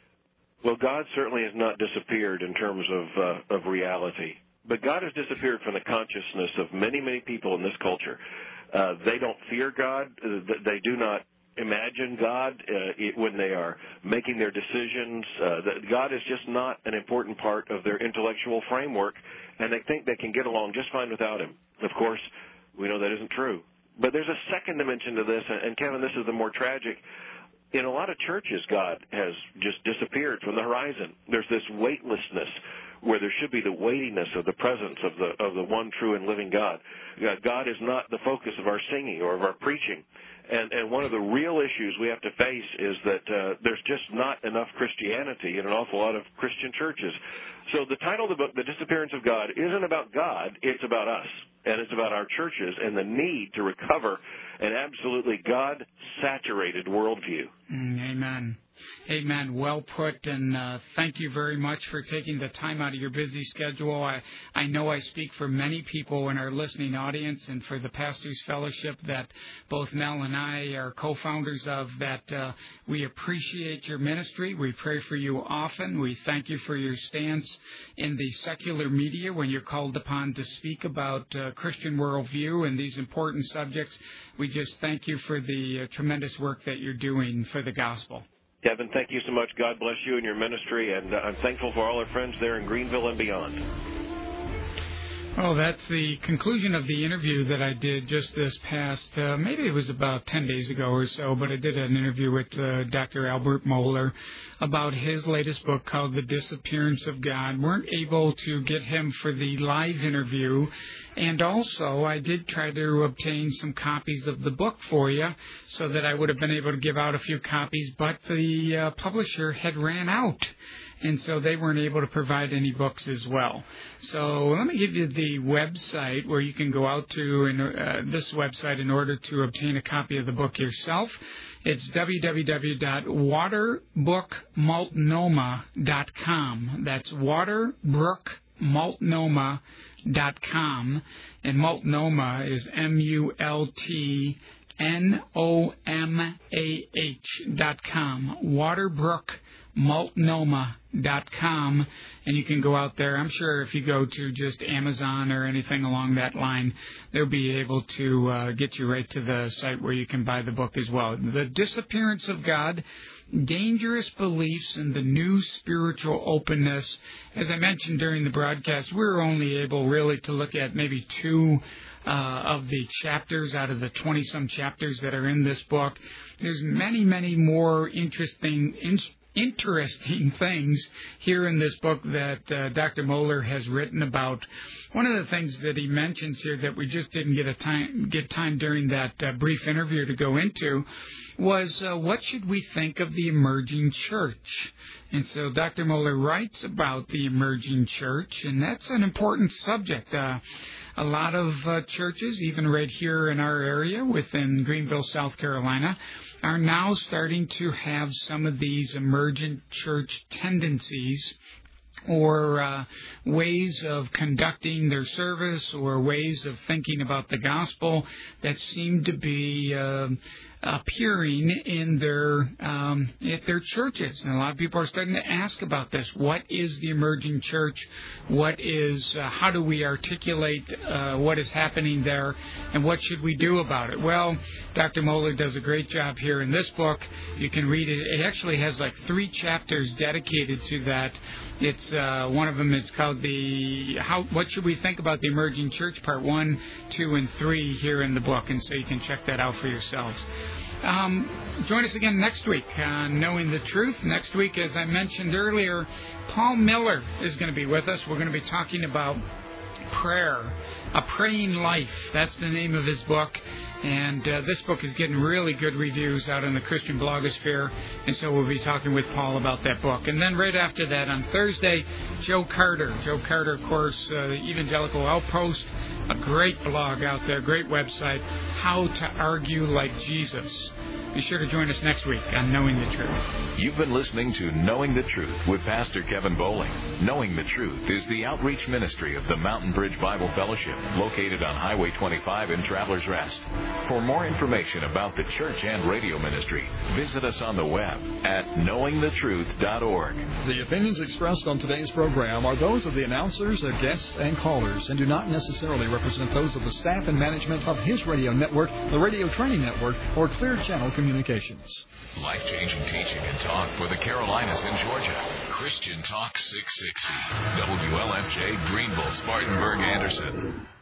E: Well, God certainly has not disappeared in terms of uh, of reality, but God has disappeared from the consciousness of many, many people in this culture. Uh, they don't fear God. Uh, they do not imagine God uh, it, when they are making their decisions. Uh, that God is just not an important part of their intellectual framework, and they think they can get along just fine without Him. Of course, we know that isn't true. But there's a second dimension to this, and, and Kevin, this is the more tragic. In a lot of churches, God has just disappeared from the horizon. There's this weightlessness where there should be the weightiness of the presence of the of the one true and living God. God is not the focus of our singing or of our preaching. And, and one of the real issues we have to face is that uh, there's just not enough Christianity in an awful lot of Christian churches. So the title of the book, The Disappearance of God, isn't about God, it's about us. And it's about our churches and the need to recover an absolutely God-saturated worldview.
D: Mm, amen. Amen. Well put, and uh, thank you very much for taking the time out of your busy schedule. I, I know I speak for many people in our listening audience and for the Pastors Fellowship that both Mel and I are co-founders of, that uh, we appreciate your ministry. We pray for you often. We thank you for your stance in the secular media when you're called upon to speak about uh, Christian worldview and these important subjects. We just thank you for the uh, tremendous work that you're doing for the gospel.
E: Kevin, thank you so much. God bless you and your ministry, and uh, I'm thankful for all our friends there in Greenville and beyond.
D: Well, that's the conclusion of the interview that I did just this past, uh, maybe it was about ten days ago or so, but I did an interview with uh, Doctor Albert Mohler about his latest book called The Disappearance of God. Weren't able to get him for the live interview, and also I did try to obtain some copies of the book for you so that I would have been able to give out a few copies, but the uh, publisher had ran out. And so they weren't able to provide any books as well. So let me give you the website where you can go out to in, uh, this website in order to obtain a copy of the book yourself. It's w w w dot waterbrook multnomah dot com. That's waterbrook multnomah dot com. And Multnomah is M U L T N O M A H dot com. Waterbrook multnomah dot com, and you can go out there. I'm sure if you go to just Amazon or anything along that line, they'll be able to uh, get you right to the site where you can buy the book as well. The Disappearance of God, Dangerous Beliefs and the New Spiritual Openness. As I mentioned during the broadcast, we're only able really to look at maybe two Uh, of the chapters out of the twenty-some chapters that are in this book. There's many, many more interesting in- interesting things here in this book that uh, Doctor Mohler has written about. One of the things that he mentions here that we just didn't get a time get time during that uh, brief interview to go into was uh, what should we think of the emerging church? And so Doctor Mohler writes about the emerging church, and that's an important subject. Uh, a lot of uh, churches, even right here in our area within Greenville, South Carolina, are now starting to have some of these emergent church tendencies or uh, ways of conducting their service or ways of thinking about the gospel that seem to be uh, appearing in their um, at their churches. And a lot of people are starting to ask about this. What is the emerging church? What is, uh, how do we articulate uh, what is happening there, and what should we do about it? Well, Doctor Mohler does a great job here in this book. You can read it. It actually has like three chapters dedicated to that. It's uh, one of them is called the how. What should we think about the emerging church? Part one, two, and three here in the book, and so you can check that out for yourselves. Um, join us again next week on Knowing the Truth. Next week, as I mentioned earlier, Paul Miller is going to be with us. We're going to be talking about prayer, a praying life. That's the name of his book. And uh, this book is getting really good reviews out in the Christian blogosphere, and so we'll be talking with Paul about that book. And then right after that, on Thursday, Joe Carter. Joe Carter, of course, uh, Evangelical Outpost, a great blog out there, great website, How to Argue Like Jesus. Be sure to join us next week on Knowing the Truth.
C: You've been listening to Knowing the Truth with Pastor Kevin Bowling. Knowing the Truth is the outreach ministry of the Mountain Bridge Bible Fellowship, located on Highway twenty-five in Travelers Rest. For more information about the church and radio ministry, visit us on the web at knowing the truth dot org.
G: The opinions expressed on today's program are those of the announcers, their guests, and callers, and do not necessarily represent those of the staff and management of His Radio Network, the Radio Training Network, or Clear Channel Communications.
L: Life-changing teaching and talk for the Carolinas and Georgia. Christian Talk six sixty. W L F J, Greenville, Spartanburg, Anderson.